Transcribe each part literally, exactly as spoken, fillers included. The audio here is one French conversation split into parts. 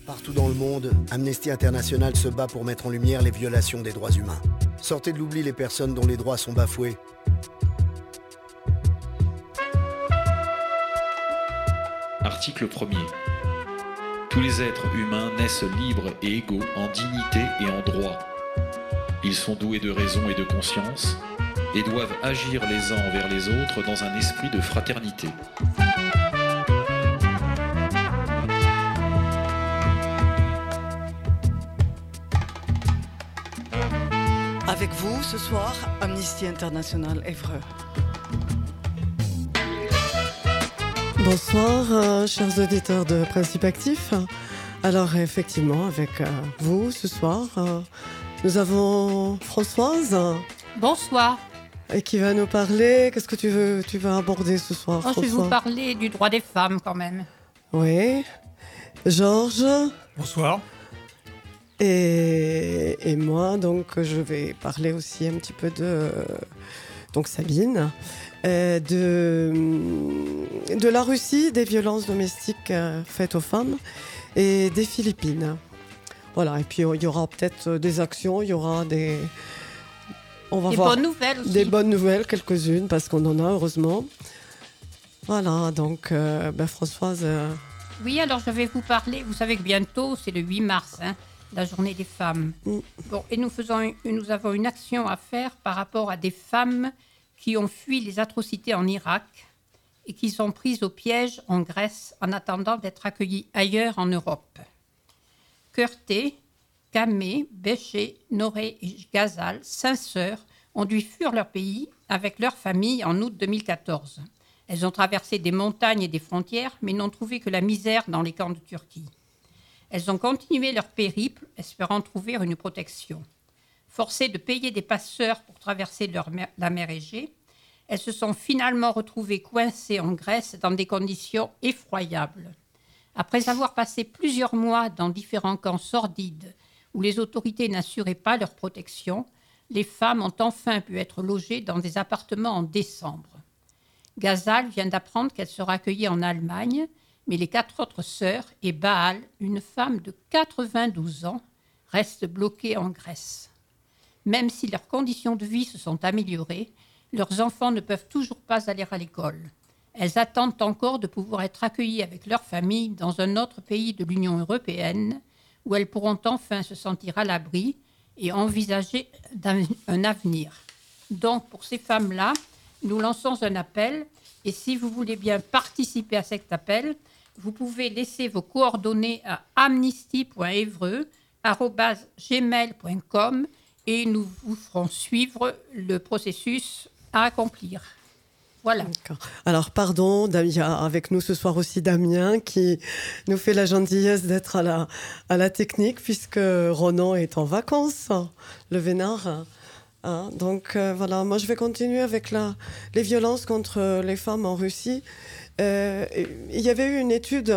Partout dans le monde, Amnesty International se bat pour mettre en lumière les violations des droits humains. Sortez de l'oubli les personnes dont les droits sont bafoués. Article premier. Tous les êtres humains naissent libres et égaux en dignité et en droit. Ils sont doués de raison et de conscience et doivent agir les uns envers les autres dans un esprit de fraternité. Avec vous, ce soir, Amnesty International Évreux. Bonsoir, euh, chers auditeurs de Principe Actif. Alors, effectivement, avec euh, vous, ce soir, euh, nous avons Françoise. Bonsoir. Et qui va nous parler. Qu'est-ce que tu veux, tu veux aborder ce soir, oh, François? Je vais vous parler du droit des femmes, quand même. Oui. Georges. Bonsoir. Et, et moi, donc, je vais parler aussi un petit peu de donc Sabine, euh, de, de la Russie, des violences domestiques euh, faites aux femmes et des Philippines. Voilà, et puis il y aura peut-être des actions, il y aura des... On va des voir bonnes nouvelles aussi. Des bonnes nouvelles, quelques-unes, parce qu'on en a, heureusement. Voilà, donc, euh, ben Françoise... Euh... Oui, alors je vais vous parler, vous savez que bientôt, c'est le huit mars, hein, la journée des femmes. Mm. Bon, et nous, faisons, nous avons une action à faire par rapport à des femmes qui ont fui les atrocités en Irak et qui sont prises au piège en Grèce en attendant d'être accueillies ailleurs en Europe. Körté, Kamé, Béché, Noré et Ghazal, cinq sœurs, ont dû fuir leur pays avec leur famille en août deux mille quatorze. Elles ont traversé des montagnes et des frontières, mais n'ont trouvé que la misère dans les camps de Turquie. Elles ont continué leur périple, espérant trouver une protection. Forcées de payer des passeurs pour traverser leur mer, la mer Égée, elles se sont finalement retrouvées coincées en Grèce dans des conditions effroyables. Après avoir passé plusieurs mois dans différents camps sordides où les autorités n'assuraient pas leur protection, les femmes ont enfin pu être logées dans des appartements en décembre. Ghazal vient d'apprendre qu'elle sera accueillie en Allemagne, mais les quatre autres sœurs et Baal, une femme de quatre-vingt-douze ans, restent bloquées en Grèce. Même si leurs conditions de vie se sont améliorées, leurs enfants ne peuvent toujours pas aller à l'école. Elles attendent encore de pouvoir être accueillies avec leur famille dans un autre pays de l'Union européenne, où elles pourront enfin se sentir à l'abri et envisager un avenir. Donc, pour ces femmes-là, nous lançons un appel, et si vous voulez bien participer à cet appel, vous pouvez laisser vos coordonnées à amnesty point évreux arobase gmail point com et nous vous ferons suivre le processus à accomplir. Voilà. D'accord. Alors, pardon, il y a avec nous ce soir aussi Damien qui nous fait la gentillesse d'être à la, à la technique, puisque Ronan est en vacances, le vénard. Hein, donc euh, voilà, moi je vais continuer avec la, les violences contre les femmes en Russie. Euh, il y avait eu une étude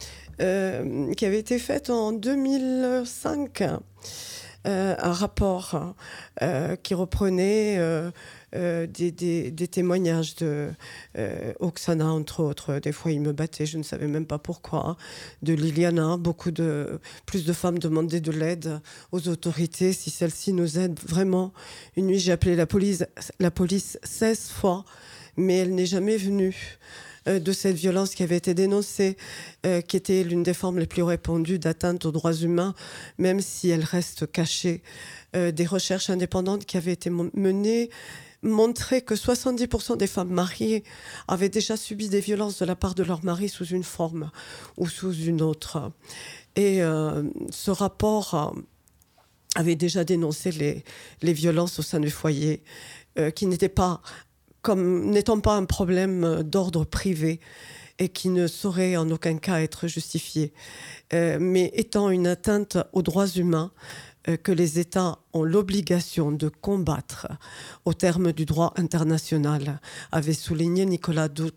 euh, qui avait été faite en deux mille cinq, euh, un rapport euh, qui reprenait euh, euh, des, des, des témoignages de euh, Oksana, entre autres. Des fois, il me battait, je ne savais même pas pourquoi. De Liliana, beaucoup de, plus de femmes demandaient de l'aide aux autorités. Si celles-ci nous aident vraiment. Une nuit, j'ai appelé la police, la police seize fois, mais elle n'est jamais venue. De cette violence qui avait été dénoncée, euh, qui était l'une des formes les plus répandues d'atteinte aux droits humains, même si elle reste cachée. Euh, des recherches indépendantes qui avaient été menées montraient que soixante-dix pour cent des femmes mariées avaient déjà subi des violences de la part de leur mari sous une forme ou sous une autre. Et euh, ce rapport euh, avait déjà dénoncé les, les violences au sein du foyer, euh, qui n'étaient pas... comme n'étant pas un problème d'ordre privé et qui ne saurait en aucun cas être justifié, euh, mais étant une atteinte aux droits humains euh, que les États ont l'obligation de combattre au terme du droit international, avait souligné Nicolas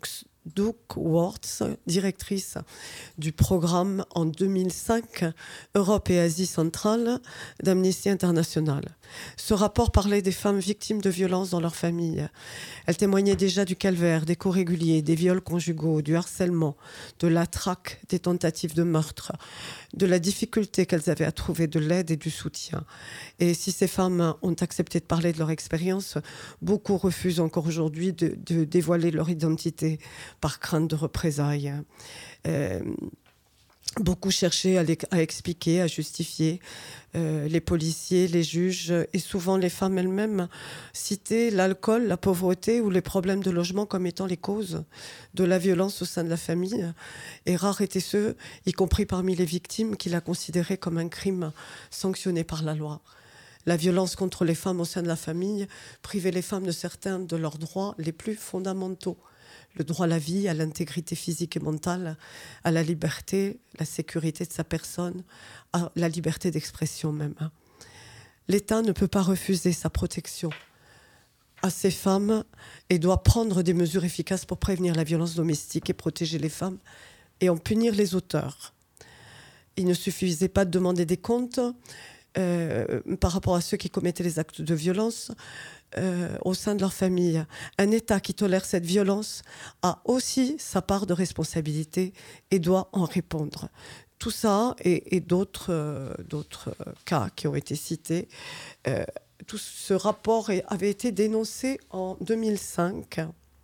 Duckworth, directrice du programme en deux mille cinq Europe et Asie centrale d'Amnesty International. Ce rapport parlait des femmes victimes de violences dans leur famille. Elle témoignait déjà du calvaire, des coups réguliers, des viols conjugaux, du harcèlement, de la traque, des tentatives de meurtre, de la difficulté qu'elles avaient à trouver de l'aide et du soutien. Et si ces femmes ont accepté de parler de leur expérience, beaucoup refusent encore aujourd'hui de, de dévoiler leur identité par crainte de représailles. Euh, Beaucoup cherchaient à, les, à expliquer, à justifier. Euh, les policiers, les juges et souvent les femmes elles-mêmes citaient l'alcool, la pauvreté ou les problèmes de logement comme étant les causes de la violence au sein de la famille. Et rares étaient ceux, y compris parmi les victimes, qui la considéraient comme un crime sanctionné par la loi. La violence contre les femmes au sein de la famille privait les femmes de certains de leurs droits les plus fondamentaux. Le droit à la vie, à l'intégrité physique et mentale, à la liberté, la sécurité de sa personne, à la liberté d'expression même. L'État ne peut pas refuser sa protection à ces femmes et doit prendre des mesures efficaces pour prévenir la violence domestique et protéger les femmes et en punir les auteurs. Il ne suffisait pas de demander des comptes euh, par rapport à ceux qui commettaient les actes de violence. Euh, au sein de leur famille. Un État qui tolère cette violence a aussi sa part de responsabilité et doit en répondre. Tout ça et, et d'autres, euh, d'autres cas qui ont été cités, euh, tout ce rapport est, avait été dénoncé en deux mille cinq.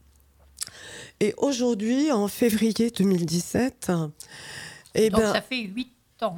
Et aujourd'hui, en février deux mille dix-sept... Eh Donc ben, ça fait huit ans.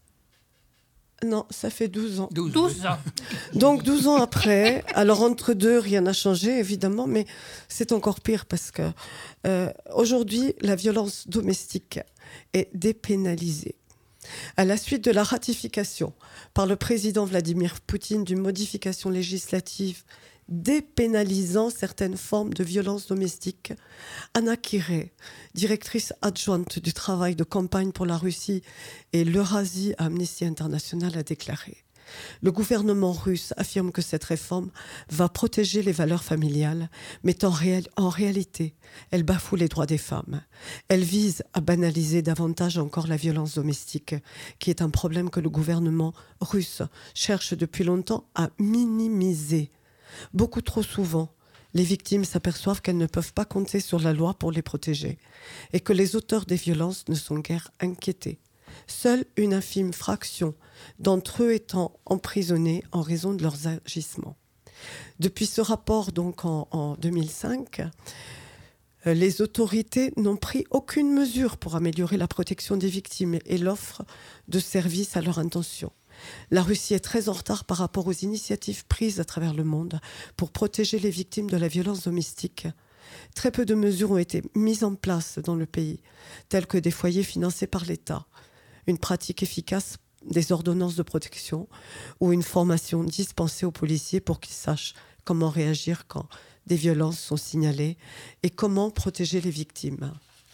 Non, ça fait douze ans. douze, douze ans. Donc douze ans après, alors entre deux, rien n'a changé évidemment, mais c'est encore pire parce que euh, aujourd'hui, la violence domestique est dépénalisée. À la suite de la ratification par le président Vladimir Poutine d'une modification législative dépénalisant certaines formes de violence domestique, Anna Kirey, directrice adjointe du travail de campagne pour la Russie et l'Eurasie à Amnesty International, a déclaré « Le gouvernement russe affirme que cette réforme va protéger les valeurs familiales, mais en, réel, en réalité, elle bafoue les droits des femmes. Elle vise à banaliser davantage encore la violence domestique, qui est un problème que le gouvernement russe cherche depuis longtemps à minimiser. Beaucoup trop souvent, les victimes s'aperçoivent qu'elles ne peuvent pas compter sur la loi pour les protéger et que les auteurs des violences ne sont guère inquiétés. Seule une infime fraction d'entre eux étant emprisonnés en raison de leurs agissements. » Depuis ce rapport, donc en, en deux mille cinq, les autorités n'ont pris aucune mesure pour améliorer la protection des victimes et l'offre de services à leur intention. La Russie est très en retard par rapport aux initiatives prises à travers le monde pour protéger les victimes de la violence domestique. Très peu de mesures ont été mises en place dans le pays, telles que des foyers financés par l'État, une pratique efficace des ordonnances de protection ou une formation dispensée aux policiers pour qu'ils sachent comment réagir quand des violences sont signalées et comment protéger les victimes.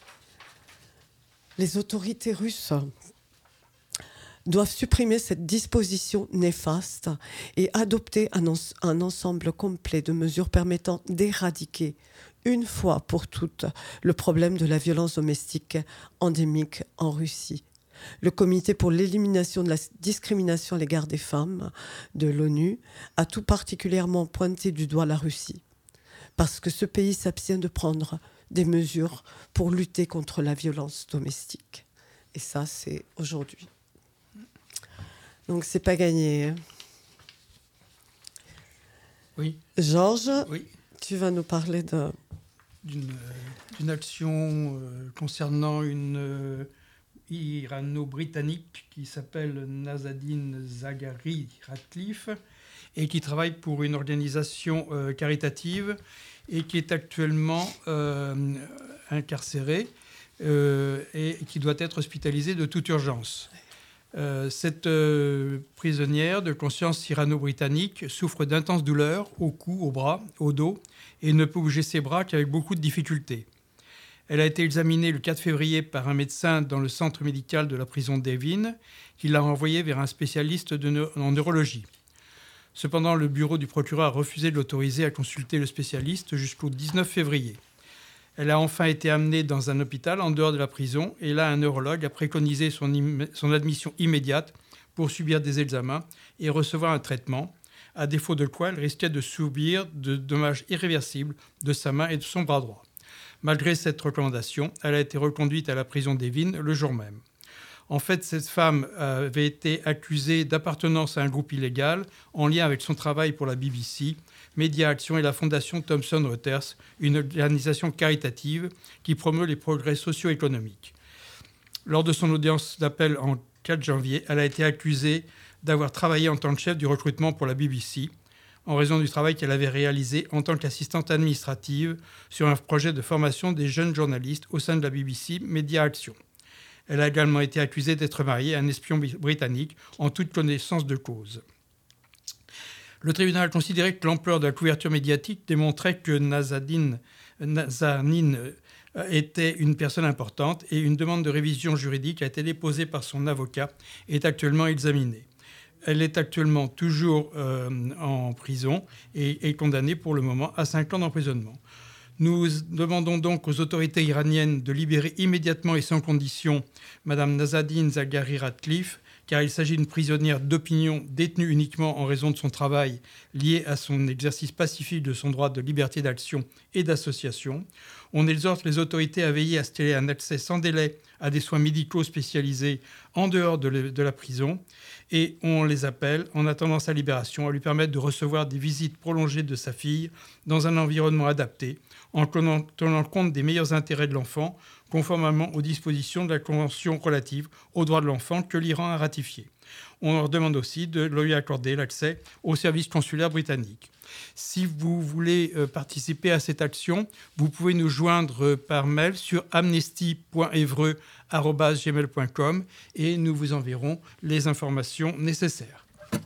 Les autorités russes doivent supprimer cette disposition néfaste et adopter un, ens- un ensemble complet de mesures permettant d'éradiquer une fois pour toutes le problème de la violence domestique endémique en Russie. Le Comité pour l'élimination de la discrimination à l'égard des femmes de l'ONU a tout particulièrement pointé du doigt la Russie, parce que ce pays s'abstient de prendre des mesures pour lutter contre la violence domestique. Et ça, c'est aujourd'hui. Donc, c'est pas gagné. Hein. Oui. Georges, oui. Tu vas nous parler de... d'une, d'une action euh, concernant une euh, irano-britannique qui s'appelle Nazadine Zaghari Ratcliffe et qui travaille pour une organisation euh, caritative et qui est actuellement euh, incarcérée euh, et qui doit être hospitalisée de toute urgence. Euh, cette euh, prisonnière de conscience irano-britannique souffre d'intenses douleurs au cou, au bras, au dos et ne peut bouger ses bras qu'avec beaucoup de difficultés. Elle a été examinée le quatre février par un médecin dans le centre médical de la prison d'Evin qui l'a renvoyée vers un spécialiste de ne- en neurologie. Cependant, le bureau du procureur a refusé de l'autoriser à consulter le spécialiste jusqu'au dix-neuf février. Elle a enfin été amenée dans un hôpital en dehors de la prison et là, un neurologue a préconisé son, im- son admission immédiate pour subir des examens et recevoir un traitement, à défaut de quoi elle risquait de subir de dommages irréversibles de sa main et de son bras droit. Malgré cette recommandation, elle a été reconduite à la prison d'Evin le jour même. En fait, cette femme avait été accusée d'appartenance à un groupe illégal en lien avec son travail pour la B B C, Média Action et la fondation Thomson Reuters, une organisation caritative qui promeut les progrès socio-économiques. Lors de son audience d'appel en quatre janvier, elle a été accusée d'avoir travaillé en tant que chef du recrutement pour la B B C, en raison du travail qu'elle avait réalisé en tant qu'assistante administrative sur un projet de formation des jeunes journalistes au sein de la B B C Média Action. Elle a également été accusée d'être mariée à un espion britannique en toute connaissance de cause. Le tribunal a considéré que l'ampleur de la couverture médiatique démontrait que Nazanin, Nazanin était une personne importante et une demande de révision juridique a été déposée par son avocat et est actuellement examinée. Elle est actuellement toujours euh, en prison et est condamnée pour le moment à cinq ans d'emprisonnement. Nous demandons donc aux autorités iraniennes de libérer immédiatement et sans condition Mme Nazanin Zaghari-Ratcliffe, car il s'agit d'une prisonnière d'opinion détenue uniquement en raison de son travail lié à son exercice pacifique de son droit de liberté d'action et d'association. On exhorte les autorités à veiller à ce qu'elle ait un accès sans délai à des soins médicaux spécialisés en dehors de, le, de la prison et on les appelle, en attendant sa libération, à lui permettre de recevoir des visites prolongées de sa fille dans un environnement adapté, en tenant compte des meilleurs intérêts de l'enfant, conformément aux dispositions de la Convention relative aux droits de l'enfant que l'Iran a ratifiée. On leur demande aussi de lui accorder l'accès au service consulaire britannique. Si vous voulez euh, participer à cette action, vous pouvez nous joindre par mail sur amnesty point evreux arobase gmail point com et nous vous enverrons les informations nécessaires.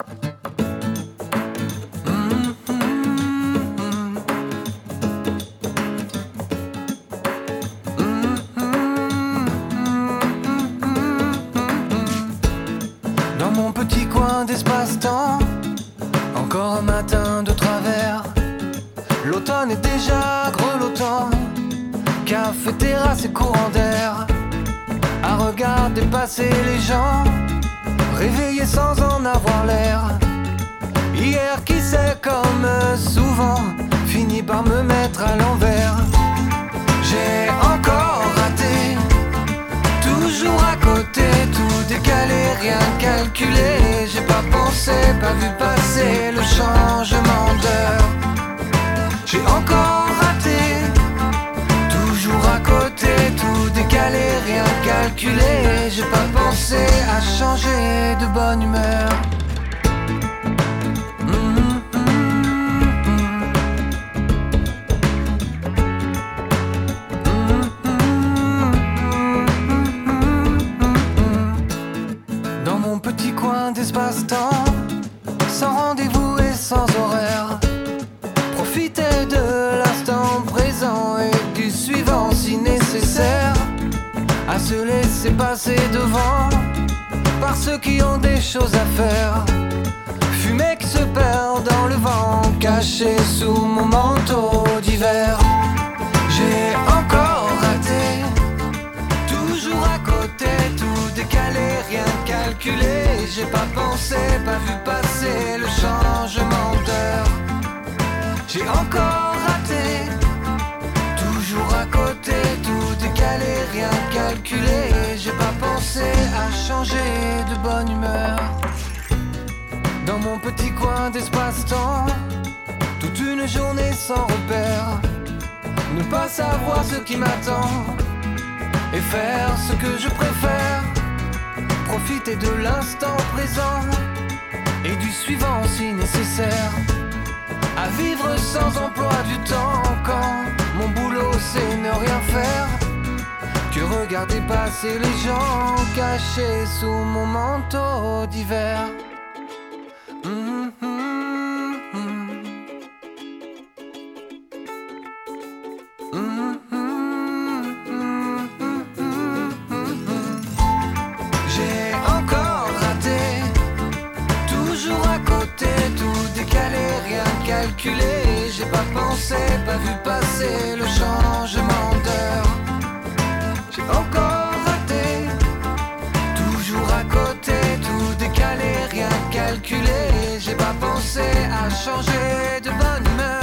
Dans mon petit coin d'espace-temps, encore un matin de travers, l'automne est déjà grelottant, café, terrasse et courant d'air, à regarder passer les gens, réveillés sans en avoir l'air. Hier qui sait comme souvent, finit par me mettre à l'envers. J'ai encore raté, toujours à côté, tout décalé, rien calculé. J'ai pas pensé, pas vu passer le changement d'heure. J'ai encore raté, toujours à côté, tout décalé, rien calculé. J'ai pas pensé à changer de bonne humeur. D'espace-temps, sans rendez-vous et sans horaire, profiter de l'instant présent et du suivant si nécessaire, à se laisser passer devant par ceux qui ont des choses à faire, fumée qui se perd dans le vent, caché sous mon manteau d'hiver. J'ai encore raté, toujours à côté, tout décalé, rien calculé. J'ai pas pensé, pas vu passer le changement d'heure. J'ai encore raté, toujours à côté, tout décalé, rien calculé. J'ai pas pensé à changer de bonne humeur. Dans mon petit coin d'espace-temps, toute une journée sans repère, ne pas savoir ce qui m'attend et faire ce que je préfère. Profiter de l'instant présent et du suivant si nécessaire. À vivre sans emploi du temps quand mon boulot c'est ne rien faire que regarder passer les gens cachés sous mon manteau d'hiver. Mmh, mmh, mmh. Mmh, mmh. calculé. J'ai pas pensé, pas vu passer le changement d'heure. J'ai encore raté, toujours à côté, tout décalé, rien calculé. J'ai pas pensé à changer de bonne humeur.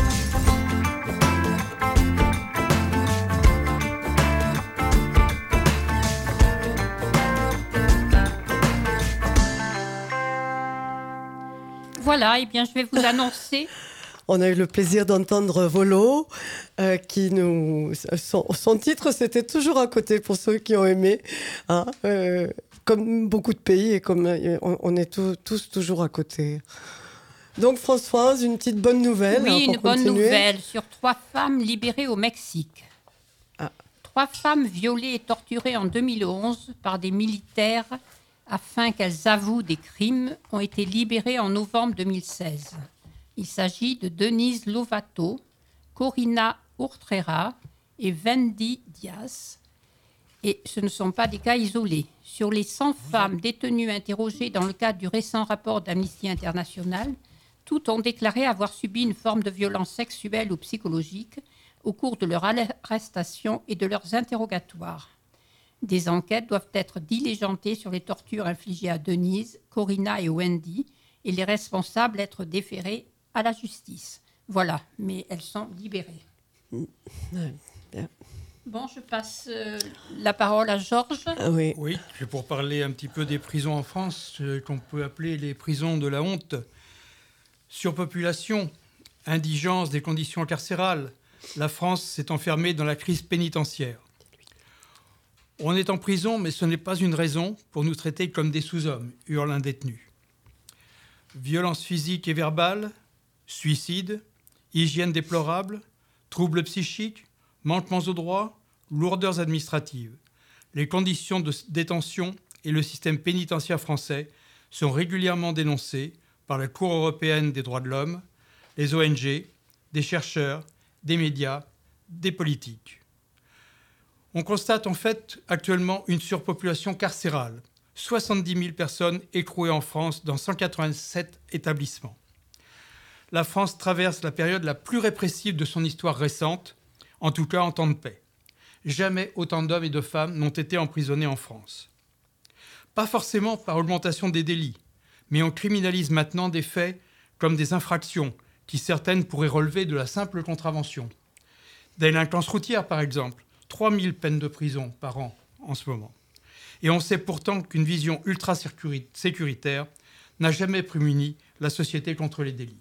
Voilà, et eh bien je vais vous annoncer. On a eu le plaisir d'entendre Volo, euh, qui nous, son, son titre, c'était toujours à côté pour ceux qui ont aimé, hein, euh, comme beaucoup de pays, et comme on, on est tout, tous toujours à côté. Donc Françoise, une petite bonne nouvelle. Oui, hein, pour une bonne continuer. nouvelle sur trois femmes libérées au Mexique. Ah. Trois femmes violées et torturées en deux mille onze par des militaires afin qu'elles avouent des crimes ont été libérées en novembre deux mille seize. Il s'agit de Denise Lovato, Corina Urtrera et Wendy Diaz. Et ce ne sont pas des cas isolés. Sur les cent femmes détenues interrogées dans le cadre du récent rapport d'Amnesty International, toutes ont déclaré avoir subi une forme de violence sexuelle ou psychologique au cours de leur arrestation et de leurs interrogatoires. Des enquêtes doivent être diligentées sur les tortures infligées à Denise, Corina et Wendy, et les responsables être déférés à la justice. Voilà, mais elles sont libérées. Bon, je passe euh, la parole à Georges. Ah oui. Oui, c'est pour parler un petit peu des prisons en France, euh, qu'on peut appeler les prisons de la honte. Surpopulation, indigence des conditions carcérales. La France s'est enfermée dans la crise pénitentiaire. On est en prison, mais ce n'est pas une raison pour nous traiter comme des sous-hommes, hurle un détenu. Violence physique et verbale, suicide, hygiène déplorable, troubles psychiques, manquements aux droits, lourdeurs administratives. Les conditions de détention et le système pénitentiaire français sont régulièrement dénoncés par la Cour européenne des droits de l'homme, les O N G, des chercheurs, des médias, des politiques. On constate en fait actuellement une surpopulation carcérale. soixante-dix mille personnes écrouées en France dans cent quatre-vingt-sept établissements. La France traverse la période la plus répressive de son histoire récente, en tout cas en temps de paix. Jamais autant d'hommes et de femmes n'ont été emprisonnés en France. Pas forcément par augmentation des délits, mais on criminalise maintenant des faits comme des infractions qui certaines pourraient relever de la simple contravention. Délinquance routière par exemple, trois mille peines de prison par an en ce moment. Et on sait pourtant qu'une vision ultra-sécuritaire n'a jamais prémuni la société contre les délits.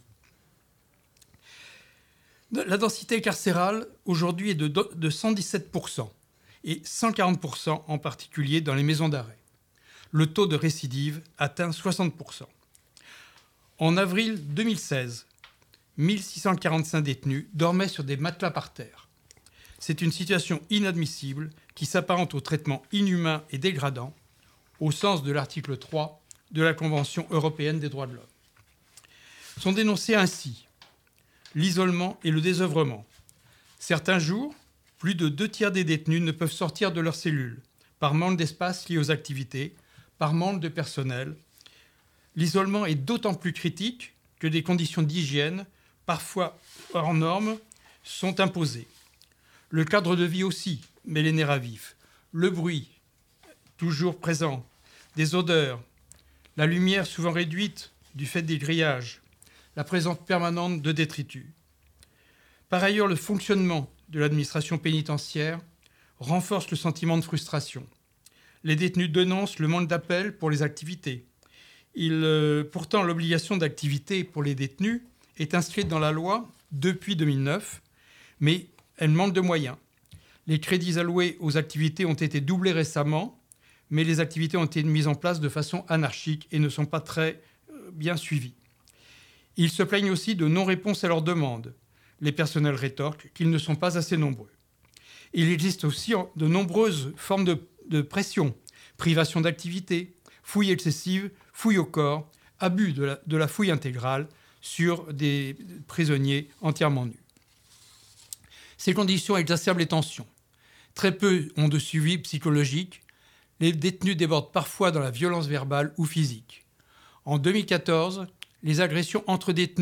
La densité carcérale, aujourd'hui, est de, de cent dix-sept pour cent et cent quarante pour cent en particulier dans les maisons d'arrêt. Le taux de récidive atteint soixante pour cent. En avril deux mille seize, mille six cent quarante-cinq détenus dormaient sur des matelas par terre. C'est une situation inadmissible qui s'apparente au traitement inhumain et dégradant au sens de l'article trois de la Convention européenne des droits de l'homme. Sont dénoncés ainsi l'isolement et le désœuvrement. Certains jours, plus de deux tiers des détenus ne peuvent sortir de leur cellule par manque d'espace lié aux activités, par manque de personnel. L'isolement est d'autant plus critique que des conditions d'hygiène, parfois hors normes, sont imposées. Le cadre de vie aussi met les nerfs à vif. Le bruit, toujours présent, des odeurs, la lumière souvent réduite du fait des grillages, la présence permanente de détritus. Par ailleurs, le fonctionnement de l'administration pénitentiaire renforce le sentiment de frustration. Les détenus dénoncent le manque d'appels pour les activités. Il, euh, pourtant, l'obligation d'activité pour les détenus est inscrite dans la loi depuis deux mille neuf, mais elle manque de moyens. Les crédits alloués aux activités ont été doublés récemment, mais les activités ont été mises en place de façon anarchique et ne sont pas très euh, bien suivies. Ils se plaignent aussi de non-réponse à leurs demandes. Les personnels rétorquent qu'ils ne sont pas assez nombreux. Il existe aussi de nombreuses formes de, de pression, privation d'activité, fouilles excessives, fouilles au corps, abus de la, de la fouille intégrale sur des prisonniers entièrement nus. Ces conditions exacerbent les tensions. Très peu ont de suivi psychologique. Les détenus débordent parfois dans la violence verbale ou physique. En deux mille quatorze, les agressions entre détenus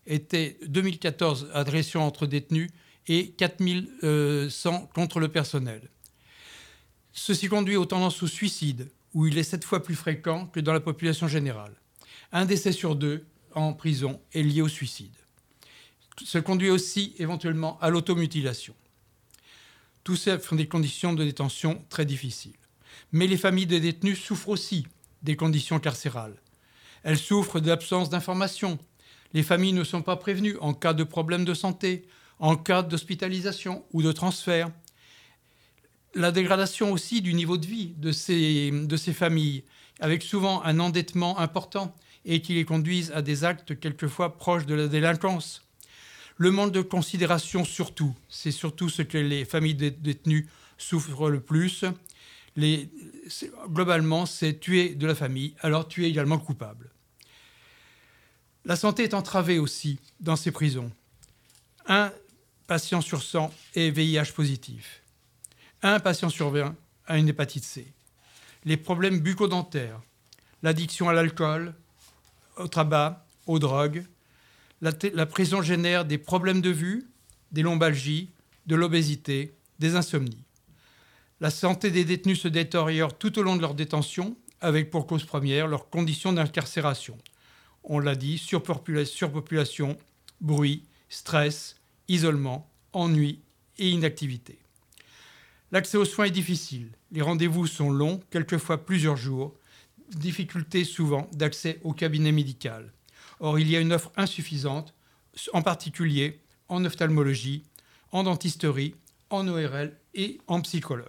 étaient deux mille quatorze agressions entre détenus et quatre mille cent contre le personnel. Ceci conduit aux tendances au suicide, où il est sept fois plus fréquent que dans la population générale. Un décès sur deux en prison est lié au suicide. Ça conduit aussi éventuellement à l'automutilation. Tout ça font des conditions de détention très difficiles. Mais les familles de détenus souffrent aussi des conditions carcérales. Elles souffrent de l'absence d'informations. Les familles ne sont pas prévenues en cas de problème de santé, en cas d'hospitalisation ou de transfert. La dégradation aussi du niveau de vie de ces, de ces familles, avec souvent un endettement important et qui les conduisent à des actes quelquefois proches de la délinquance. Le manque de considération surtout, c'est surtout ce que les familles de détenus souffrent le plus. Les, c'est, globalement, c'est tuer de la famille, alors tuer également le coupable. La santé est entravée aussi dans ces prisons. Un patient sur cent est V I H positif. Un patient sur vingt a une hépatite C. Les problèmes bucco-dentaires, l'addiction à l'alcool, au tabac, aux drogues. La, t- la prison génère des problèmes de vue, des lombalgies, de l'obésité, des insomnies. La santé des détenus se détériore tout au long de leur détention, avec pour cause première leurs conditions d'incarcération. On l'a dit, surpopula- surpopulation, bruit, stress, isolement, ennui et inactivité. L'accès aux soins est difficile. Les rendez-vous sont longs, quelquefois plusieurs jours. Difficulté souvent d'accès au cabinet médical. Or, il y a une offre insuffisante, en particulier en ophtalmologie, en dentisterie, en O R L et en psychologue.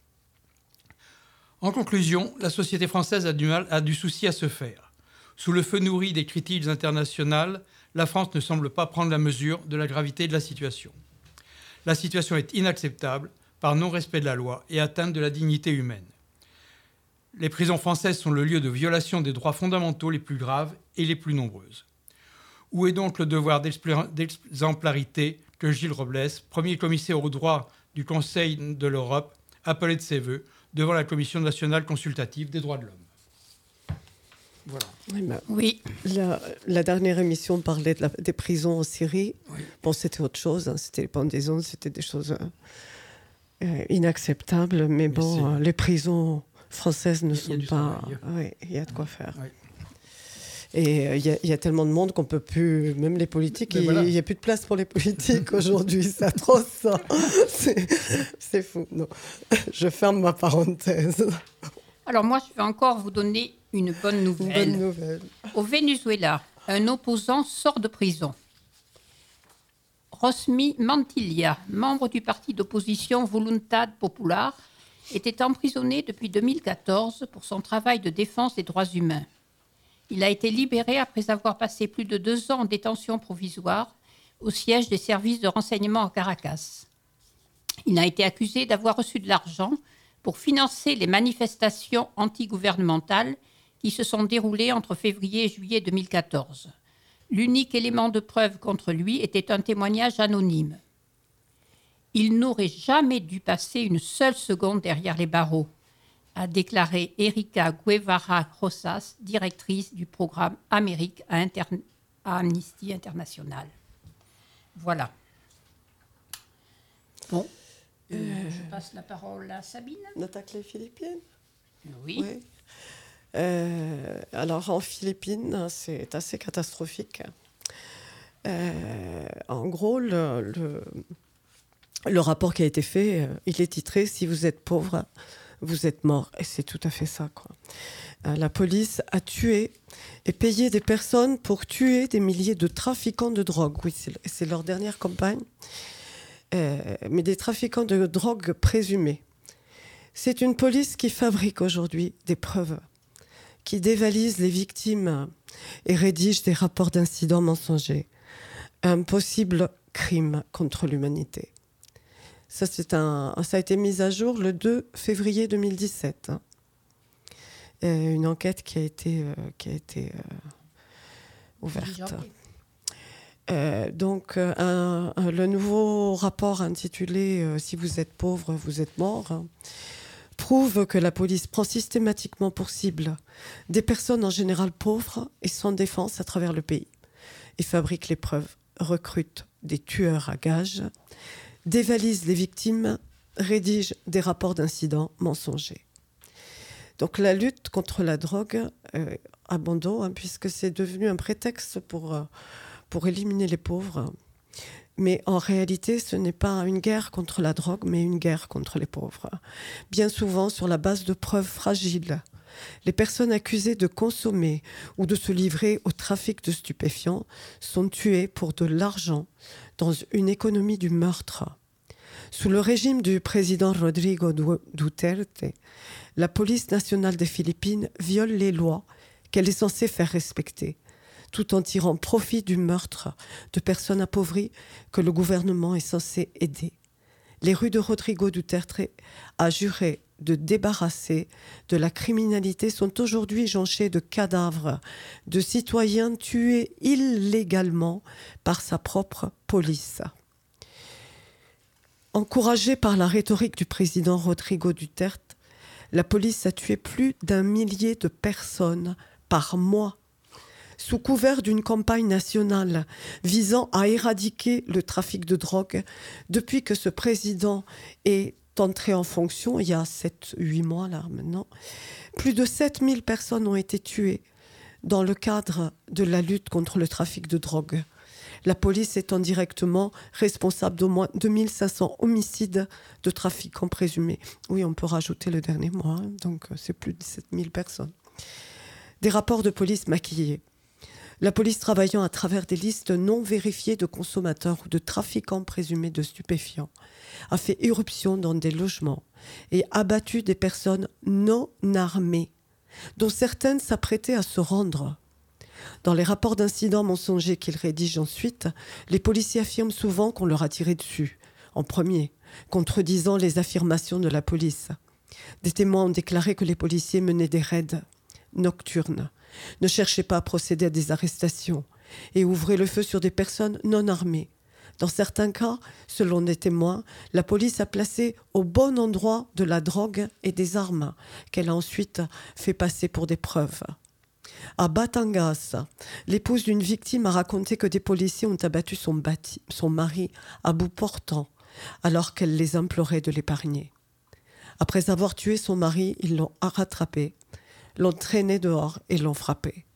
En conclusion, la société française a du mal, a du souci à se faire. Sous le feu nourri des critiques internationales, la France ne semble pas prendre la mesure de la gravité de la situation. La situation est inacceptable par non-respect de la loi et atteinte de la dignité humaine. Les prisons françaises sont le lieu de violation des droits fondamentaux les plus graves et les plus nombreuses. Où est donc le devoir d'exemplarité que Gilles Robles, premier commissaire aux droits du Conseil de l'Europe, appelait de ses vœux devant la Commission nationale consultative des droits de l'homme? Voilà. Oui, mais Oui. La, la dernière émission parlait de la, des prisons en Syrie. Oui. Bon, c'était autre chose. Hein. C'était les pendaisons, c'était des choses euh, euh, inacceptables. Mais, mais bon, euh, les prisons françaises ne sont pas... Oui, il y a de quoi faire. Oui. Et il euh, y, y a tellement de monde qu'on peut plus... Même les politiques, il n'y voilà. a plus de place pour les politiques aujourd'hui. C'est atroce, ça. C'est, c'est fou. Non. Je ferme ma parenthèse. Alors moi, je vais encore vous donner une bonne nouvelle. Une bonne nouvelle. Au Venezuela, un opposant sort de prison. Rosmi Mantilla, membre du parti d'opposition Voluntad Popular, était emprisonné depuis deux mille quatorze pour son travail de défense des droits humains. Il a été libéré après avoir passé plus de deux ans en détention provisoire au siège des services de renseignement à Caracas. Il a été accusé d'avoir reçu de l'argent pour financer les manifestations antigouvernementales qui se sont déroulées entre février et juillet deux mille quatorze. L'unique élément de preuve contre lui était un témoignage anonyme. Il n'aurait jamais dû passer une seule seconde derrière les barreaux, a déclaré Erika Guevara Rosas, directrice du programme Amérique à, Inter- à Amnesty International. Voilà. Bon. Euh, je passe la parole à Sabine. On attaque les Philippines. Oui. oui. Euh, alors, en Philippines, c'est assez catastrophique. Euh, en gros, le, le, le rapport qui a été fait, il est titré « Si vous êtes pauvre, vous êtes mort ». Et c'est tout à fait ça, quoi. Euh, la police a tué et payé des personnes pour tuer des milliers de trafiquants de drogue. Oui, c'est, c'est leur dernière campagne. Euh, mais des trafiquants de drogue présumés. C'est une police qui fabrique aujourd'hui des preuves, qui dévalise les victimes et rédige des rapports d'incidents mensongers. Un possible crime contre l'humanité. Ça, c'est un, ça a été mis à jour le deux février deux mille dix-sept. Hein. Une enquête qui a été, euh, qui a été euh, ouverte. Euh, donc, euh, un, un, le nouveau rapport intitulé euh, « Si vous êtes pauvre, vous êtes mort hein, » prouve que la police prend systématiquement pour cible des personnes en général pauvres et sans défense à travers le pays. et fabrique les preuves, recrute des tueurs à gages, dévalise les victimes, rédige des rapports d'incidents mensongers. Donc la lutte contre la drogue euh, a bon dos, hein, puisque c'est devenu un prétexte pour, euh, pour éliminer les pauvres. Mais en réalité, ce n'est pas une guerre contre la drogue, mais une guerre contre les pauvres. Bien souvent sur la base de preuves fragiles. Les personnes accusées de consommer ou de se livrer au trafic de stupéfiants sont tuées pour de l'argent dans une économie du meurtre. Sous le régime du président Rodrigo Duterte, la police nationale des Philippines viole les lois qu'elle est censée faire respecter, tout en tirant profit du meurtre de personnes appauvries que le gouvernement est censé aider. Les rues de Rodrigo Duterte a juré de débarrasser de la criminalité sont aujourd'hui jonchées de cadavres de citoyens tués illégalement par sa propre police. Encouragée par la rhétorique du président Rodrigo Duterte, la police a tué plus d'un millier de personnes par mois, sous couvert d'une campagne nationale visant à éradiquer le trafic de drogue. Depuis que ce président est entré en fonction, il y a sept huit mois là maintenant, plus de sept mille personnes ont été tuées dans le cadre de la lutte contre le trafic de drogue. La police étant directement responsable d'au moins deux mille cinq cents homicides de trafiquants présumés. Oui, on peut rajouter le dernier mois, hein, donc c'est plus de sept mille personnes. Des rapports de police maquillés. La police travaillant à travers des listes non vérifiées de consommateurs ou de trafiquants présumés de stupéfiants a fait irruption dans des logements et abattu des personnes non armées, dont certaines s'apprêtaient à se rendre. Dans les rapports d'incidents mensongers qu'ils rédigent ensuite, les policiers affirment souvent qu'on leur a tiré dessus, en premier, contredisant les affirmations de la police. Des témoins ont déclaré que les policiers menaient des raids nocturnes, ne cherchaient pas à procéder à des arrestations et ouvraient le feu sur des personnes non armées. Dans certains cas, selon des témoins, la police a placé au bon endroit de la drogue et des armes qu'elle a ensuite fait passer pour des preuves. À Batangas, l'épouse d'une victime a raconté que des policiers ont abattu son, bâti, son mari à bout portant alors qu'elle les implorait de l'épargner. Après avoir tué son mari, ils l'ont rattrapé, l'ont traîné dehors et l'ont frappé.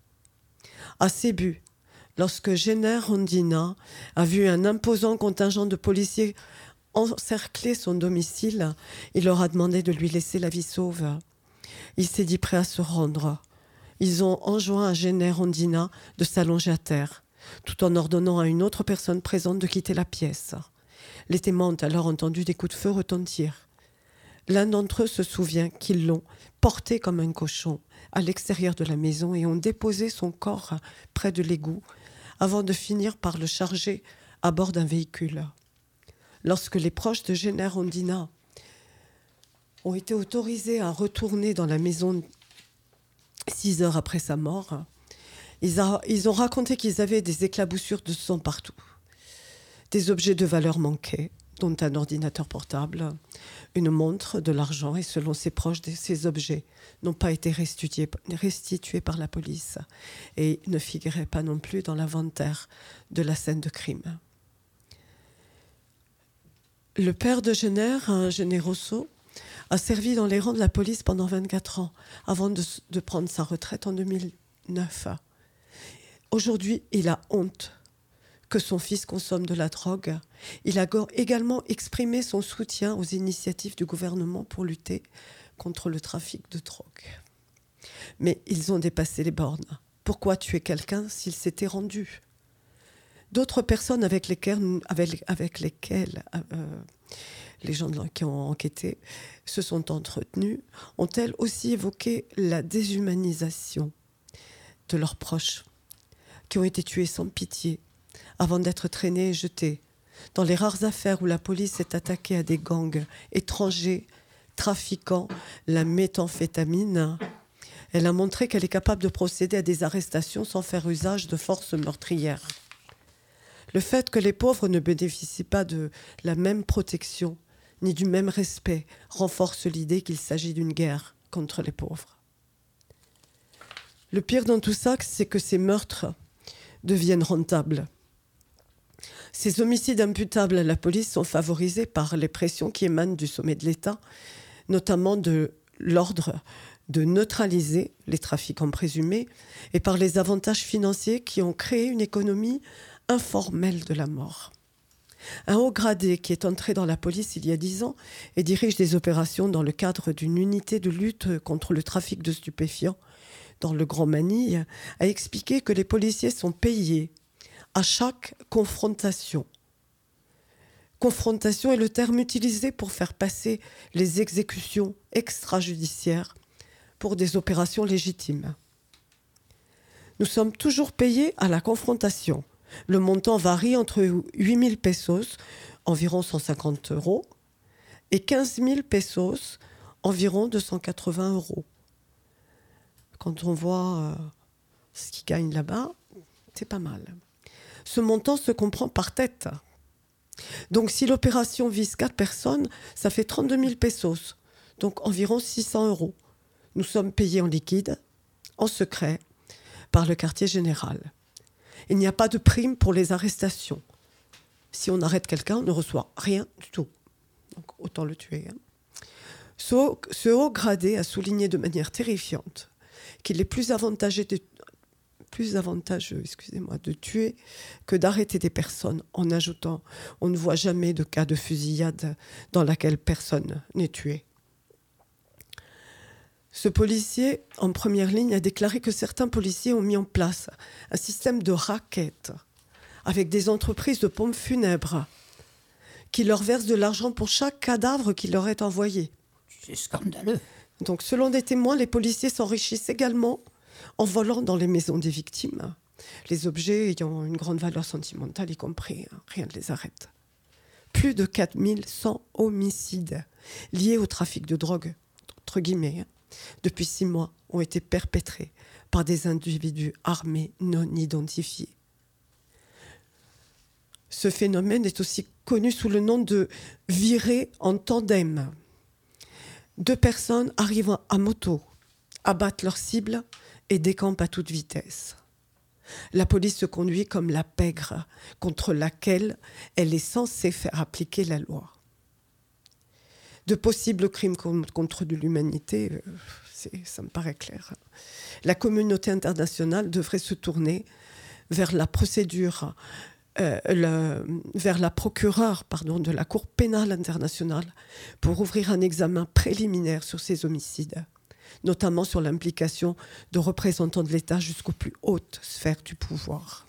À Cebu, lorsque Jenner Rondina a vu un imposant contingent de policiers encercler son domicile, il leur a demandé de lui laisser la vie sauve. Il s'est dit prêt à se rendre. Ils ont enjoint à Jenner Rondina de s'allonger à terre, tout en ordonnant à une autre personne présente de quitter la pièce. Les témoins ont alors entendu des coups de feu retentir. L'un d'entre eux se souvient qu'ils l'ont porté comme un cochon à l'extérieur de la maison et ont déposé son corps près de l'égout avant de finir par le charger à bord d'un véhicule. Lorsque les proches de Jenner Rondina ont été autorisés à retourner dans la maison six heures après sa mort, ils, a, ils ont raconté qu'ils avaient des éclaboussures de sang partout. Des objets de valeur manquaient, dont un ordinateur portable, une montre, de l'argent, et selon ses proches, ces objets n'ont pas été restitués, restitués par la police et ne figuraient pas non plus dans l'inventaire de la scène de crime. Le père de Jenner, Generoso, a servi dans les rangs de la police pendant vingt-quatre ans, avant de, de prendre sa retraite en deux mille neuf. Aujourd'hui, il a honte que son fils consomme de la drogue. Il a également exprimé son soutien aux initiatives du gouvernement pour lutter contre le trafic de drogue. Mais ils ont dépassé les bornes. Pourquoi tuer quelqu'un s'il s'était rendu ? D'autres personnes avec lesquelles, avec, avec lesquelles euh, les gens qui ont enquêté se sont entretenus ont elles aussi évoqué la déshumanisation de leurs proches, qui ont été tués sans pitié, avant d'être traînés et jetés. Dans les rares affaires où la police s'est attaquée à des gangs étrangers trafiquant la méthamphétamine, elle a montré qu'elle est capable de procéder à des arrestations sans faire usage de force meurtrières. Le fait que les pauvres ne bénéficient pas de la même protection ni du même respect renforce l'idée qu'il s'agit d'une guerre contre les pauvres. Le pire dans tout ça, c'est que ces meurtres deviennent rentables. Ces homicides imputables à la police sont favorisés par les pressions qui émanent du sommet de l'État, notamment de l'ordre de neutraliser les trafiquants présumés et par les avantages financiers qui ont créé une économie informelle de la mort. Un haut gradé qui est entré dans la police il y a dix ans et dirige des opérations dans le cadre d'une unité de lutte contre le trafic de stupéfiants dans le Grand Manille a expliqué que les policiers sont payés à chaque confrontation. Confrontation est le terme utilisé pour faire passer les exécutions extrajudiciaires pour des opérations légitimes. Nous sommes toujours payés à la confrontation. Le montant varie entre huit mille pesos, environ cent cinquante euros, et quinze mille pesos, environ deux cent quatre-vingts euros. Quand on voit euh, ce qu'ils gagnent là-bas, c'est pas mal. Ce montant se comprend par tête. Donc si l'opération vise quatre personnes, ça fait trente-deux mille pesos, donc environ six cents euros. Nous sommes payés en liquide, en secret, par le quartier général. Il n'y a pas de prime pour les arrestations. Si on arrête quelqu'un, on ne reçoit rien du tout. Donc autant le tuer. Hein. Ce, haut, ce haut gradé a souligné de manière terrifiante qu'il est plus avantageux de, plus avantageux, excusez-moi, de tuer que d'arrêter des personnes, en ajoutant « on ne voit jamais de cas de fusillade dans laquelle personne n'est tué ». Ce policier, en première ligne, a déclaré que certains policiers ont mis en place un système de raquettes avec des entreprises de pompes funèbres qui leur versent de l'argent pour chaque cadavre qui leur est envoyé. C'est scandaleux. Donc, selon des témoins, les policiers s'enrichissent également en volant dans les maisons des victimes les objets ayant une grande valeur sentimentale, y compris, hein, rien ne les arrête. Plus de quatre mille cent homicides liés au trafic de drogue, entre guillemets, hein, depuis six mois, ont été perpétrés par des individus armés non identifiés. Ce phénomène est aussi connu sous le nom de « virer en tandem ». Deux personnes arrivent à moto, abattent leur cible et décampent à toute vitesse. La police se conduit comme la pègre contre laquelle elle est censée faire appliquer la loi. De possibles crimes contre l'humanité, c'est, ça me paraît clair. La communauté internationale devrait se tourner vers la procédure, euh, le, vers la procureure pardon, de la Cour pénale internationale pour ouvrir un examen préliminaire sur ces homicides, notamment sur l'implication de représentants de l'État jusqu'aux plus hautes sphères du pouvoir.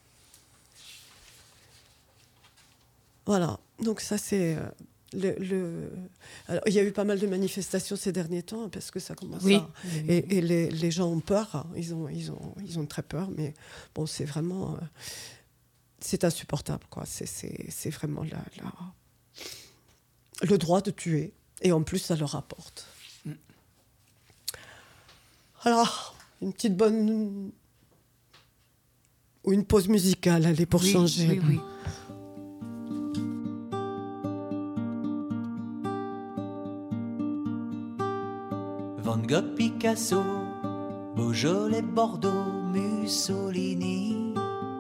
Voilà, donc ça c'est... Euh, Le, le... Alors, il y a eu pas mal de manifestations ces derniers temps parce que ça commence oui. à... Et, et les, les gens ont peur, ils ont, ils, ont, ils ont très peur, mais bon, c'est vraiment... Euh, c'est insupportable, quoi. C'est, c'est, c'est vraiment la, la... le droit de tuer. Et en plus, ça leur rapporte. Mm. Alors, une petite bonne... Ou une pause musicale, allez, pour oui, changer. Oui, oui. Van Gogh, Picasso, Beaujolais, Bordeaux, Mussolini.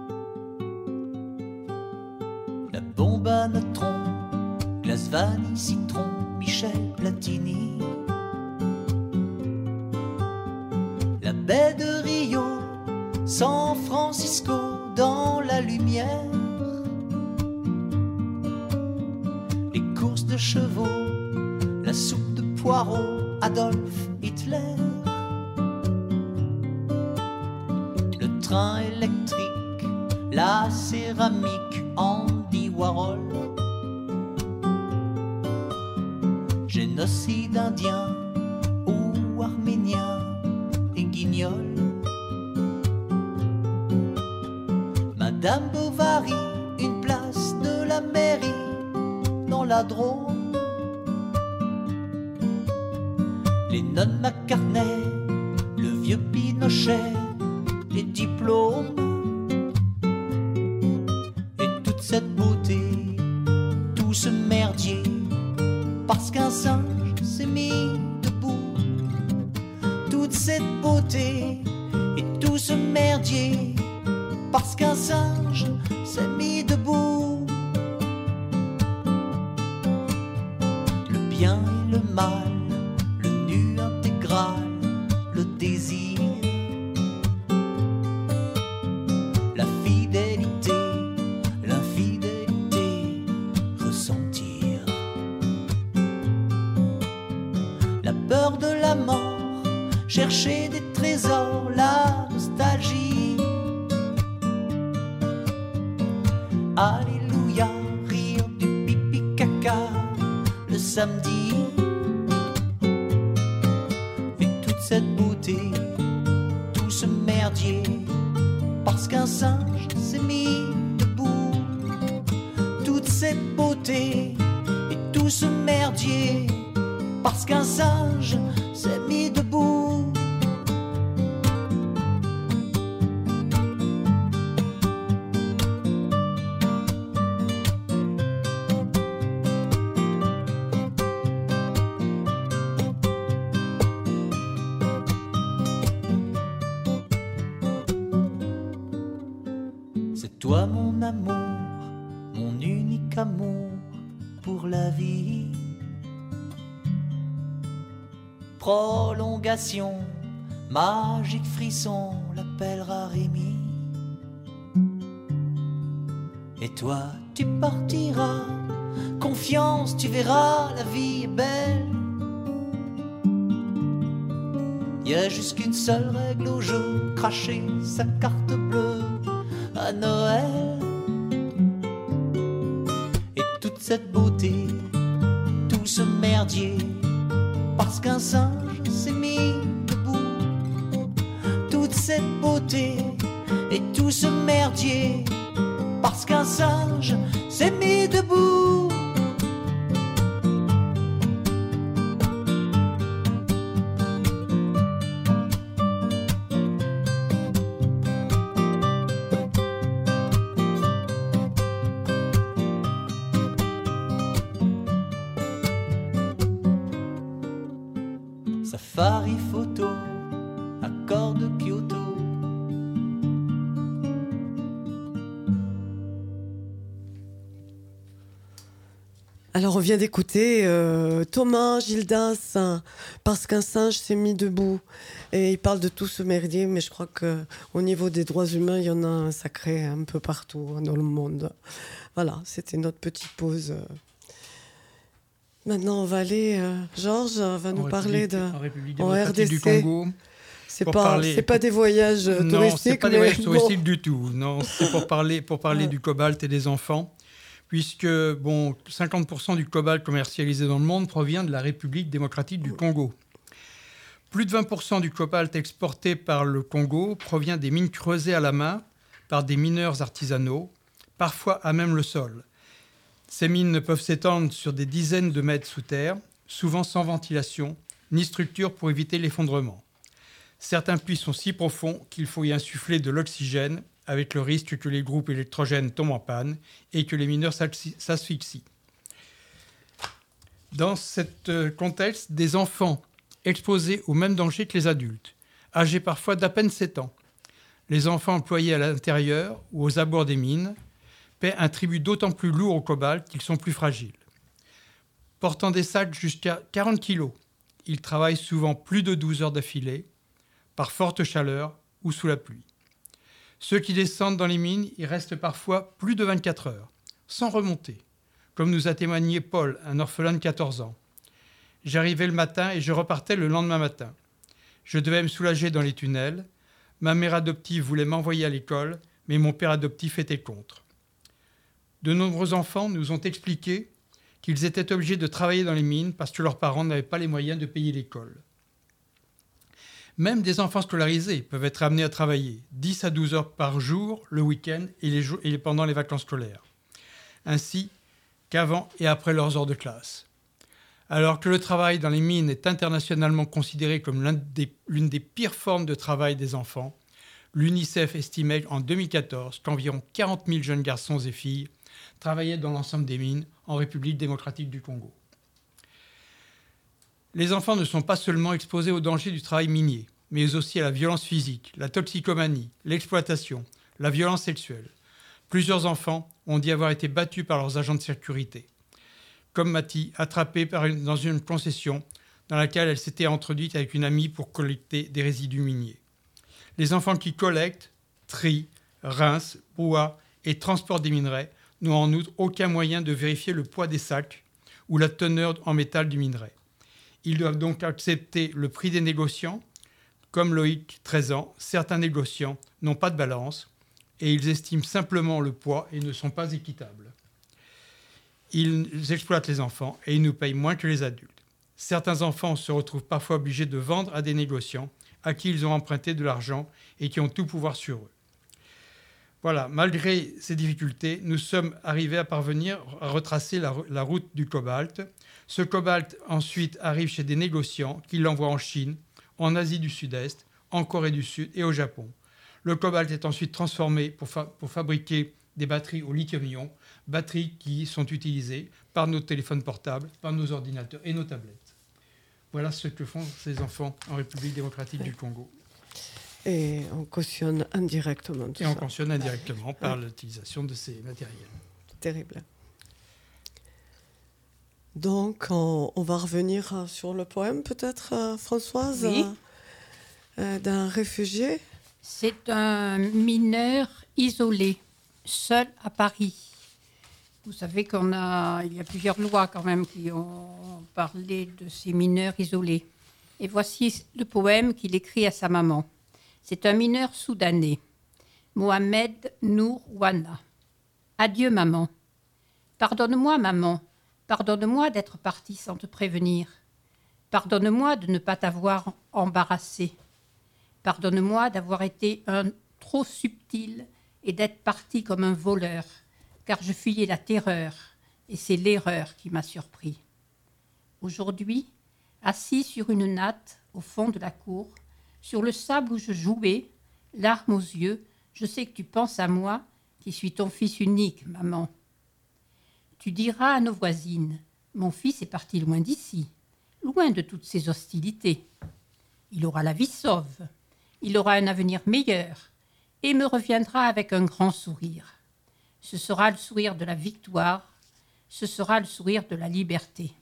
La bombe à neutrons, glace, vanille, citron, Michel Platini. La baie de Rio, San Francisco dans la lumière. Les courses de chevaux, la soupe de poireaux, Adolf Hitler. Le train électrique, la céramique, Andy Warhol. Génocide indien ou arménien et guignol. Madame Bovary, une place de la mairie dans la Drôme. Les nonnes McCartney, le vieux Pinochet, les diplômes. Et toute cette beauté, tout ce merdier, parce qu'un singe s'est mis debout. Toute cette beauté et tout ce merdier, parce qu'un singe s'est mis debout. Le bien et le mal, le nu intégral, le désir, la fidélité, l'infidélité, ressentir la peur de la mort, chercher des trésors, la nostalgie. Alléluia, rire du pipi caca le samedi. Et toute cette beauté, tout ce merdier, parce qu'un singe s'est mis debout. Toute cette beauté et tout ce merdier, parce qu'un singe s'est mis debout. C'est toi mon amour, mon unique amour pour la vie. Prolongation, magique frisson, l'appellera Rémi. Et toi, tu partiras, confiance, tu verras, la vie est belle. Y a juste qu'une seule règle au jeu, cracher sa carte bleue à Noël. Et toute cette beauté, tout ce merdier, parce qu'un singe s'est mis debout. Toute cette beauté et tout ce merdier, parce qu'un singe s'est mis debout. Safari photo, accord de Kyoto. Alors on vient d'écouter euh, Thomas Gildas, hein, parce qu'un singe s'est mis debout. Et il parle de tout ce merdier, mais je crois qu'au niveau des droits humains, il y en a un sacré un peu partout hein, dans le monde. Voilà, c'était notre petite pause. Maintenant, on va aller. Euh, Georges va en nous parler de. En République en démocratique R D C. du Congo. C'est Pour pas, parler- c'est pas des voyages euh, Non, touristiques. c'est pas des mais voyages bon. touristiques du tout. Non, c'est pour parler, pour parler Ouais. du cobalt et des enfants, puisque bon, cinquante pour cent du cobalt commercialisé dans le monde provient de la République démocratique du Congo. Plus de vingt pour cent du cobalt exporté par le Congo provient des mines creusées à la main par des mineurs artisanaux, parfois à même le sol. Ces mines peuvent s'étendre sur des dizaines de mètres sous terre, souvent sans ventilation, ni structure pour éviter l'effondrement. Certains puits sont si profonds qu'il faut y insuffler de l'oxygène, avec le risque que les groupes électrogènes tombent en panne et que les mineurs s'asphy- s'asphyxient. Dans ce contexte, des enfants exposés au même danger que les adultes, âgés parfois d'à peine sept ans. Les enfants employés à l'intérieur ou aux abords des mines paient un tribut d'autant plus lourd au cobalt qu'ils sont plus fragiles. Portant des sacs jusqu'à quarante kilos, ils travaillent souvent plus de douze heures d'affilée, par forte chaleur ou sous la pluie. Ceux qui descendent dans les mines y restent parfois plus de vingt-quatre heures, sans remonter, comme nous a témoigné Paul, un orphelin de quatorze ans. J'arrivais le matin et je repartais le lendemain matin. Je devais me soulager dans les tunnels. Ma mère adoptive voulait m'envoyer à l'école, mais mon père adoptif était contre. De nombreux enfants nous ont expliqué qu'ils étaient obligés de travailler dans les mines parce que leurs parents n'avaient pas les moyens de payer l'école. Même des enfants scolarisés peuvent être amenés à travailler dix à douze heures par jour le week-end et, les jours, et pendant les vacances scolaires, ainsi qu'avant et après leurs heures de classe. Alors que le travail dans les mines est internationalement considéré comme l'un des, l'une des pires formes de travail des enfants, l'UNICEF estimait en deux mille quatorze qu'environ quarante mille jeunes garçons et filles travaillaient dans l'ensemble des mines en République démocratique du Congo. Les enfants ne sont pas seulement exposés aux dangers du travail minier, mais aussi à la violence physique, la toxicomanie, l'exploitation, la violence sexuelle. Plusieurs enfants ont dit avoir été battus par leurs agents de sécurité. Comme Mathie, attrapée par une, dans une concession dans laquelle elle s'était introduite avec une amie pour collecter des résidus miniers. Les enfants qui collectent, trient, rincent, broient et transportent des minerais n'ont en outre aucun moyen de vérifier le poids des sacs ou la teneur en métal du minerai. Ils doivent donc accepter le prix des négociants. Comme Loïc, treize ans, certains négociants n'ont pas de balance et ils estiment simplement le poids et ne sont pas équitables. Ils exploitent les enfants et ils nous payent moins que les adultes. Certains enfants se retrouvent parfois obligés de vendre à des négociants à qui ils ont emprunté de l'argent et qui ont tout pouvoir sur eux. Voilà, malgré ces difficultés, nous sommes arrivés à parvenir à retracer la, la route du cobalt. Ce cobalt ensuite arrive chez des négociants qui l'envoient en Chine, en Asie du Sud-Est, en Corée du Sud et au Japon. Le cobalt est ensuite transformé pour, fa- pour fabriquer des batteries au lithium-ion, batteries qui sont utilisées par nos téléphones portables, par nos ordinateurs et nos tablettes. Voilà ce que font ces enfants en République démocratique ouais. du Congo. Et on cautionne indirectement tout Et ça. on cautionne indirectement par ouais. l'utilisation de ces matériels. Terrible. Donc, on, on va revenir sur le poème, peut-être, Françoise, oui. euh, d'un réfugié. C'est un mineur isolé, seul à Paris. Vous savez qu'on a, il y a plusieurs lois quand même qui ont parlé de ces mineurs isolés. Et voici le poème qu'il écrit à sa maman. C'est un mineur soudanais, Mohamed Nour Wana. Adieu, maman. Pardonne-moi, maman. Pardonne-moi d'être partie sans te prévenir. Pardonne-moi de ne pas t'avoir embarrassé. Pardonne-moi d'avoir été un trop subtil et d'être parti comme un voleur, car je fuyais la terreur, et c'est l'erreur qui m'a surpris. Aujourd'hui, assis sur une natte au fond de la cour, sur le sable où je jouais, larmes aux yeux, je sais que tu penses à moi, qui suis ton fils unique, maman. Tu diras à nos voisines, mon fils est parti loin d'ici, loin de toutes ces hostilités. Il aura la vie sauve, il aura un avenir meilleur, et me reviendra avec un grand sourire. Ce sera le sourire de la victoire, ce sera le sourire de la liberté.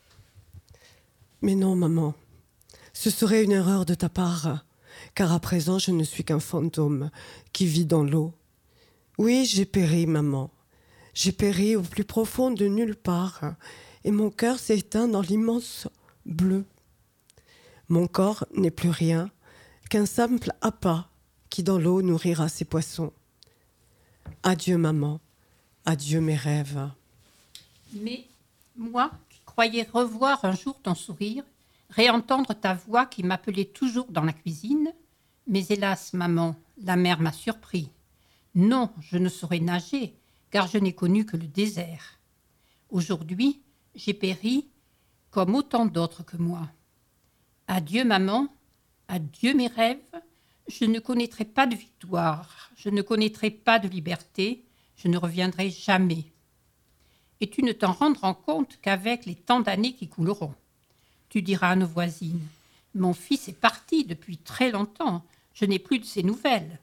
Mais non, maman, ce serait une erreur de ta part, car à présent je ne suis qu'un fantôme qui vit dans l'eau. Oui, j'ai péri, maman, j'ai péri au plus profond de nulle part, et mon cœur s'est éteint dans l'immense bleu. Mon corps n'est plus rien qu'un simple appât qui dans l'eau nourrira ses poissons. Adieu, maman, adieu mes rêves. Mais moi, qui croyais revoir un jour ton sourire, réentendre ta voix qui m'appelait toujours dans la cuisine, mais hélas, maman, la mer m'a surpris. Non, je ne saurais nager, car je n'ai connu que le désert. Aujourd'hui, j'ai péri comme autant d'autres que moi. Adieu, maman, adieu mes rêves, je ne connaîtrai pas de victoire, je ne connaîtrai pas de liberté, je ne reviendrai jamais. Et tu ne t'en rendras compte qu'avec les tant d'années qui couleront. Tu diras à nos voisines, mon fils est parti depuis très longtemps, je n'ai plus de ses nouvelles.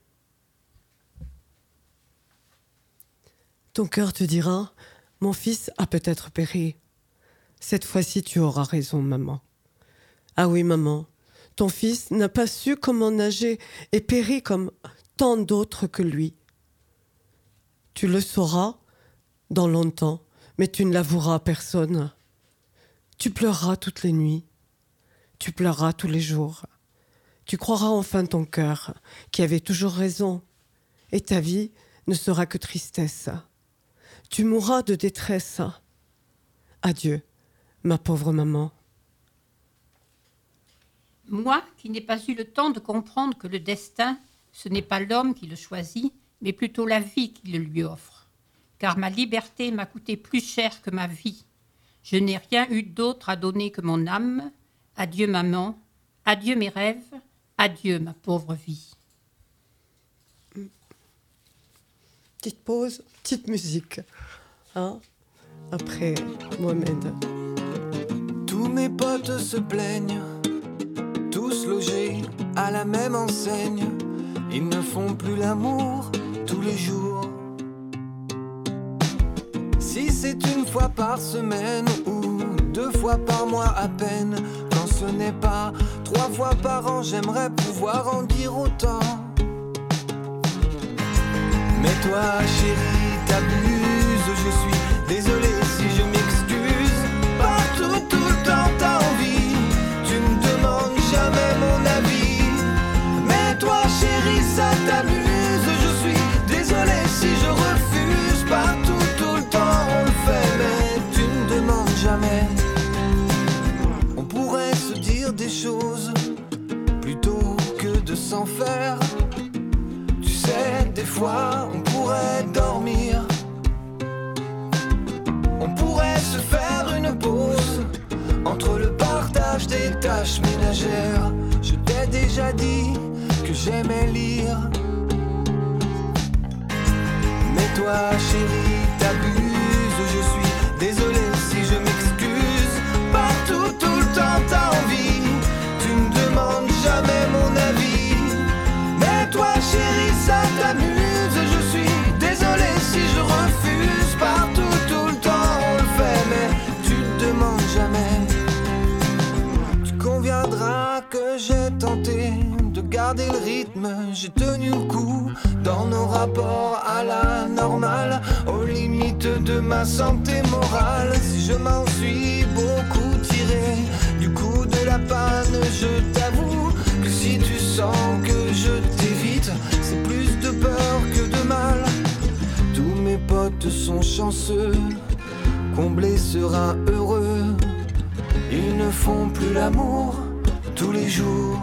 Ton cœur te dira, mon fils a peut-être péri. Cette fois-ci, tu auras raison, maman. Ah oui, maman, ton fils n'a pas su comment nager et périt comme tant d'autres que lui. Tu le sauras dans longtemps, mais tu ne l'avoueras à personne. Tu pleureras toutes les nuits, tu pleureras tous les jours. Tu croiras enfin ton cœur, qui avait toujours raison, et ta vie ne sera que tristesse. Tu mourras de détresse. Adieu, ma pauvre maman. Moi, qui n'ai pas eu le temps de comprendre que le destin, ce n'est pas l'homme qui le choisit, mais plutôt la vie qui le lui offre. Car ma liberté m'a coûté plus cher que ma vie. Je n'ai rien eu d'autre à donner que mon âme. Adieu maman, adieu mes rêves, adieu ma pauvre vie. Petite pause, petite musique. Hein? Après Mohamed. Tous mes potes se plaignent, tous logés à la même enseigne. Ils ne font plus l'amour tous les jours. Si c'est une fois par semaine ou deux fois par mois à peine, quand ce n'est pas trois fois par an, j'aimerais pouvoir en dire autant. Mais toi chérie, t'abuses, je suis désolé si je m'excuse. Partout, tout le temps t'as envie, tu me demandes jamais mon avis. Mais toi chérie, ça t'amuse, je suis désolé si je refuse. Partout, tout le temps on le fait, mais tu ne demandes jamais. On pourrait se dire des choses plutôt que de s'en faire. Tu sais, des fois on pourrait dormir, on pourrait se faire une pause entre le partage des tâches ménagères. Je t'ai déjà dit que j'aimais lire. Mais toi chérie, t'abuses, je suis désolé si je m'excuse. Partout, tout le temps t'as envie, tu me demandes jamais mon avis. Mais toi chérie, ça t'amuse, je suis désolé si je refuse. Partout, tout le temps on le fait, mais tu te demandes jamais. Tu conviendras que j'ai tenté de garder le rythme, j'ai tenu le coup dans nos rapports à la normale, aux limites de ma santé morale. Si je m'en suis beaucoup tiré du coup de la panne, je t'avoue que si tu sens que je t'évite, c'est plus de peur que de mal. Tous mes potes sont chanceux, comblés, sereins, heureux. Ils ne font plus l'amour tous les jours.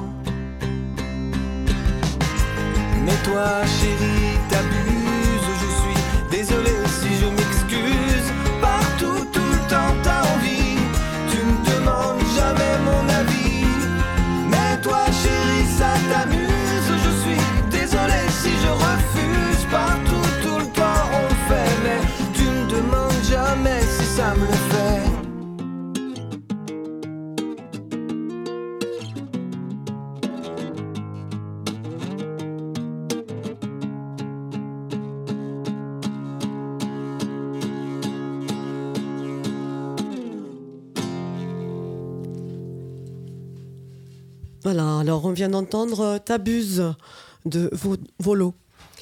Mais toi chérie, t'abuses, je suis désolé si je m'excuse. Partout, tout le temps t'as envie, tu me demandes jamais mon avis. Mais toi chérie, ça t'amuse, je suis désolé si je refuse. Partout, tout le temps on le fait, mais tu me demandes jamais si ça me le fait. Voilà, alors on vient d'entendre T'abuses de Volo.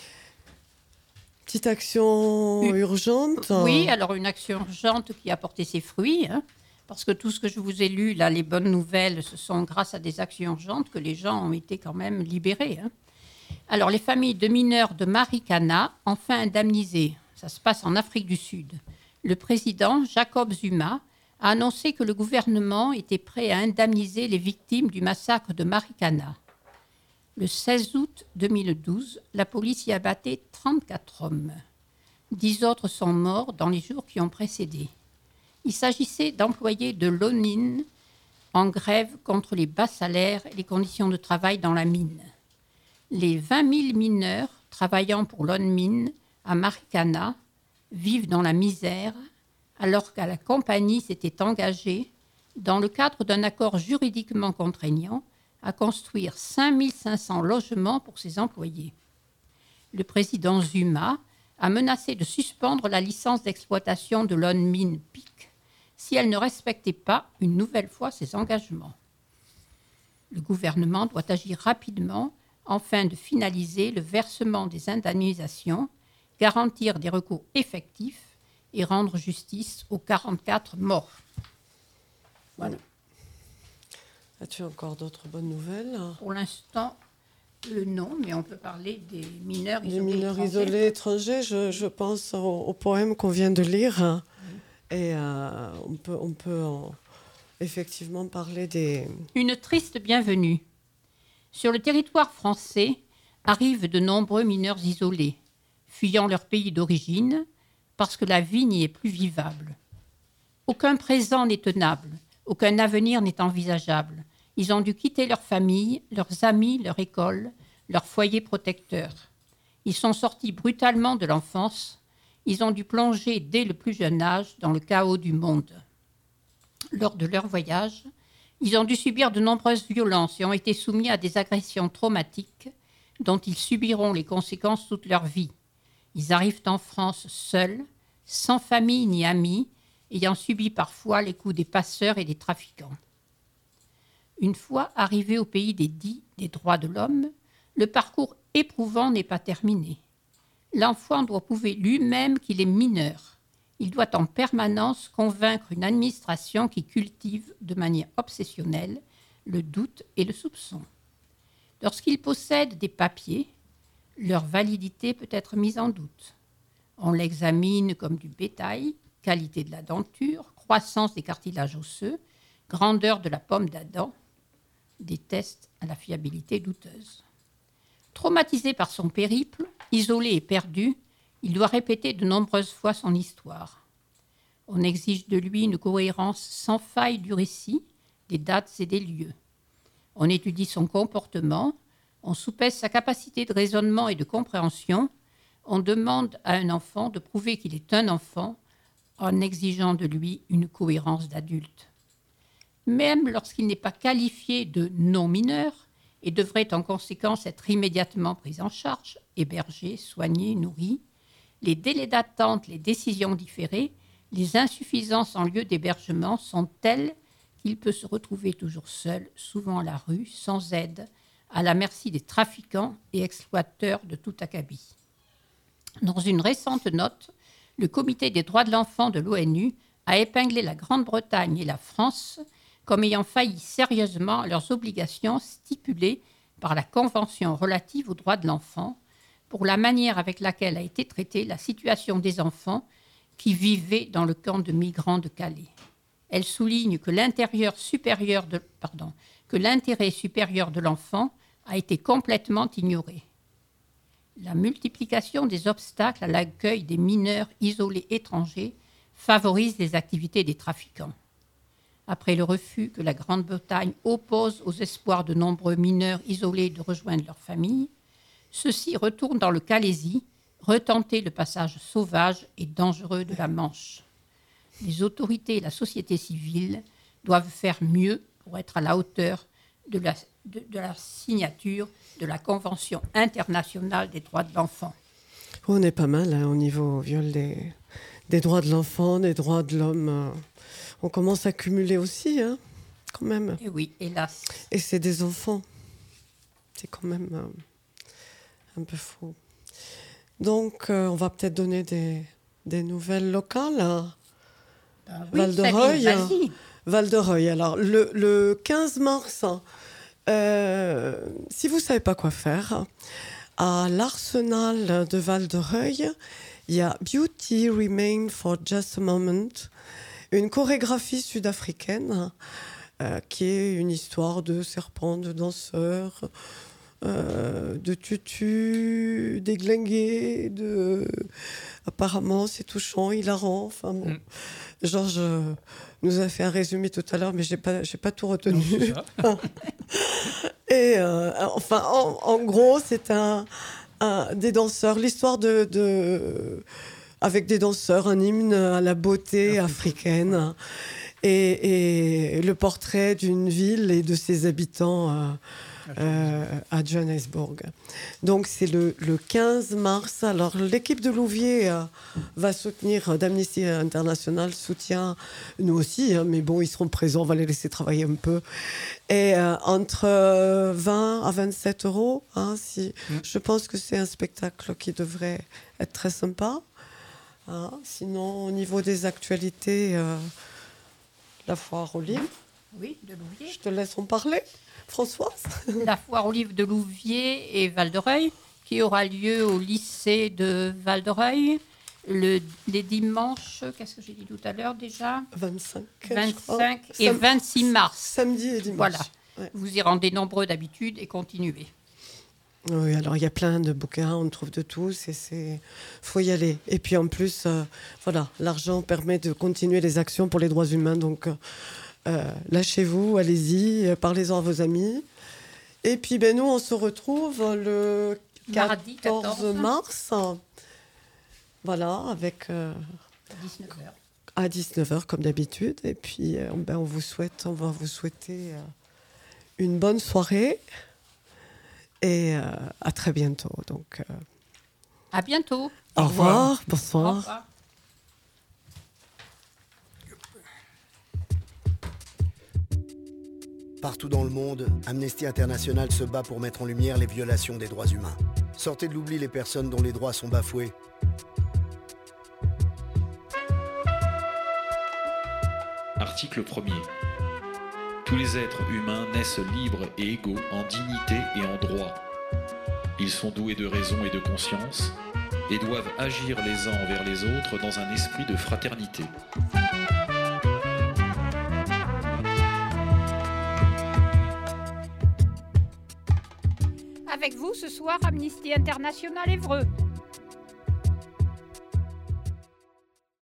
Petite action Une... urgente. Oui, alors une action urgente qui a porté ses fruits, hein, parce que tout ce que je vous ai lu, là, les bonnes nouvelles, ce sont grâce à des actions urgentes que les gens ont été quand même libérés. Hein. Alors, les familles de mineurs de Marikana, enfin indemnisées. Ça se passe en Afrique du Sud. Le président, Jacob Zuma, a annoncé que le gouvernement était prêt à indemniser les victimes du massacre de Marikana. Le seize août deux mille douze, la police y a abattu trente-quatre hommes. Dix autres sont morts dans les jours qui ont précédé. Il s'agissait d'employés de l'ONMIN en grève contre les bas salaires et les conditions de travail dans la mine. Les vingt mille mineurs travaillant pour l'ONMIN à Marikana vivent dans la misère, alors que la compagnie s'était engagée, dans le cadre d'un accord juridiquement contraignant, à construire cinq mille cinq cents logements pour ses employés. Le président Zuma a menacé de suspendre la licence d'exploitation de l'ONMIN P I C si elle ne respectait pas une nouvelle fois ses engagements. Le gouvernement doit agir rapidement afin de finaliser le versement des indemnisations, garantir des recours effectifs et rendre justice aux quarante-quatre morts. Voilà. As-tu encore d'autres bonnes nouvelles ? Pour l'instant, euh, non, mais on peut parler des mineurs isolés. Les mineurs étrangers. isolés étrangers, je, je pense au, au poème qu'on vient de lire. Hein. Et euh, on peut, on peut en, effectivement parler des... Une triste bienvenue. Sur le territoire français arrivent de nombreux mineurs isolés, fuyant leur pays d'origine, parce que la vie n'y est plus vivable. Aucun présent n'est tenable, aucun avenir n'est envisageable. Ils ont dû quitter leur famille, leurs amis, leur école, leur foyer protecteur. Ils sont sortis brutalement de l'enfance. Ils ont dû plonger dès le plus jeune âge dans le chaos du monde. Lors de leur voyage, ils ont dû subir de nombreuses violences et ont été soumis à des agressions traumatiques, dont ils subiront les conséquences toute leur vie. Ils arrivent en France seuls, sans famille ni amis, ayant subi parfois les coups des passeurs et des trafiquants. Une fois arrivés au pays des dits des droits de l'homme, le parcours éprouvant n'est pas terminé. L'enfant doit prouver lui-même qu'il est mineur. Il doit en permanence convaincre une administration qui cultive de manière obsessionnelle le doute et le soupçon. Lorsqu'il possède des papiers, leur validité peut être mise en doute. On l'examine comme du bétail, qualité de la denture, croissance des cartilages osseux, grandeur de la pomme d'Adam, des tests à la fiabilité douteuse. Traumatisé par son périple, isolé et perdu, il doit répéter de nombreuses fois son histoire. On exige de lui une cohérence sans faille du récit, des dates et des lieux. On étudie son comportement, on soupèse sa capacité de raisonnement et de compréhension, on demande à un enfant de prouver qu'il est un enfant en exigeant de lui une cohérence d'adulte. Même lorsqu'il n'est pas qualifié de non-mineur et devrait en conséquence être immédiatement pris en charge, hébergé, soigné, nourri, les délais d'attente, les décisions différées, les insuffisances en lieu d'hébergement sont telles qu'il peut se retrouver toujours seul, souvent à la rue, sans aide, à la merci des trafiquants et exploiteurs de tout acabit. Dans une récente note, le Comité des droits de l'enfant de l'ONU a épinglé la Grande-Bretagne et la France comme ayant failli sérieusement à leurs obligations stipulées par la Convention relative aux droits de l'enfant pour la manière avec laquelle a été traitée la situation des enfants qui vivaient dans le camp de migrants de Calais. Elle souligne que l'intérieur supérieur de, pardon, que l'intérêt supérieur de l'enfant a été complètement ignoré. La multiplication des obstacles à l'accueil des mineurs isolés étrangers favorise les activités des trafiquants. Après le refus que la Grande-Bretagne oppose aux espoirs de nombreux mineurs isolés de rejoindre leur famille, ceux-ci retournent dans le Calaisis, retenter le passage sauvage et dangereux de la Manche. Les autorités et la société civile doivent faire mieux pour être à la hauteur de la, de, de la signature de la Convention internationale des droits de l'enfant. On est pas mal hein, au niveau viol des, des droits de l'enfant, des droits de l'homme. Euh, on commence à cumuler aussi, hein, quand même. Et oui, hélas. Et c'est des enfants. C'est quand même euh, un peu faux. Donc, euh, on va peut-être donner des, des nouvelles locales. Hein. Ben oui, Val-de-Reuil. vas-y. Val-de-Reuil. Alors, le, le quinze mars, euh, si vous ne savez pas quoi faire, à l'Arsenal de Val-de-Reuil, il y a Beauty Remain for Just a Moment, une chorégraphie sud-africaine euh, qui est une histoire de serpents, de danseurs, euh, de tutus, déglingués, de... apparemment c'est touchant, hilarant. Enfin bon, mm. Georges nous a fait un résumé tout à l'heure, mais j'ai pas, j'ai pas tout retenu. Non, Et euh, enfin, en, en gros, c'est un, un des danseurs, l'histoire de, de avec des danseurs, un hymne à la beauté africaine, africaine et, et le portrait d'une ville et de ses habitants euh, euh, à Johannesburg. Donc c'est le, le quinze mars. Alors l'équipe de Louviers euh, va soutenir, d'Amnesty International soutient nous aussi, hein, mais bon, ils seront présents, on va les laisser travailler un peu. Et euh, entre vingt à vingt-sept euros, hein, si, mmh. je pense que c'est un spectacle qui devrait être très sympa. Hein, sinon, au niveau des actualités, euh, la foire aux livres. Oui, de Louviers. Je te laisse en parler, Françoise. La foire aux livres de Louviers et Val-de-Reuil, qui aura lieu au lycée de Val-de-Reuil le, les dimanches, qu'est-ce que j'ai dit tout à l'heure déjà vingt-cinq, vingt-cinq et Sam- vingt-six mars. Samedi et dimanche. Voilà. Ouais. Vous y rendez nombreux d'habitude et continuez. Oui, alors il y a plein de bouquins, on trouve de tout, c'est, c'est... faut y aller. Et puis en plus, euh, voilà, l'argent permet de continuer les actions pour les droits humains, donc euh, lâchez-vous, allez-y, euh, parlez-en à vos amis. Et puis ben, nous, on se retrouve le Mardi quatorze mars, voilà, avec... Euh, dix-neuf heures. À dix-neuf heures, comme d'habitude. Et puis euh, ben, on vous souhaite, on va vous souhaiter euh, une bonne soirée. Et euh, à très bientôt. Donc, euh... À bientôt. Au, au revoir. revoir. Bonsoir. Au revoir. Partout dans le monde, Amnesty International se bat pour mettre en lumière les violations des droits humains. Sortez de l'oubli les personnes dont les droits sont bafoués. Article premier. Tous les êtres humains naissent libres et égaux en dignité et en droit. Ils sont doués de raison et de conscience et doivent agir les uns envers les autres dans un esprit de fraternité. Avec vous ce soir, Amnesty International Évreux.